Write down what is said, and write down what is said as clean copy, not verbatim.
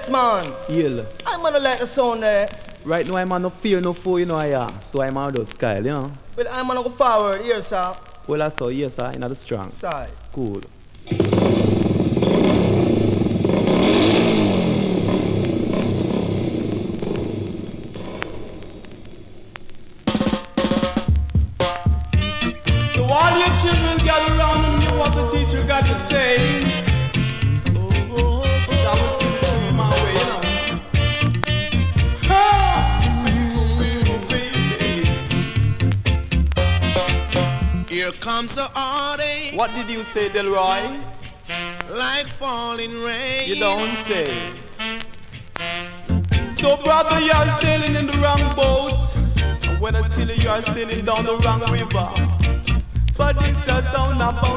man. Yell. I'm gonna like the sound there. Right now I'm on no fear no fool, you know, yeah. So I'm on those style, you know. Well, I'm gonna go forward here, sir. Well, I saw, yes, sir, in the strong. Side. Cool. So all your children gather around and hear what the teacher got to say. So I will tell it to you my way, you know. Ha! Here comes the heartache. What did you say, Delroy? Like falling rain. You don't say. So brother, you are sailing in the wrong boat. And when I tell you, you are sailing down the wrong river. But it's a sound about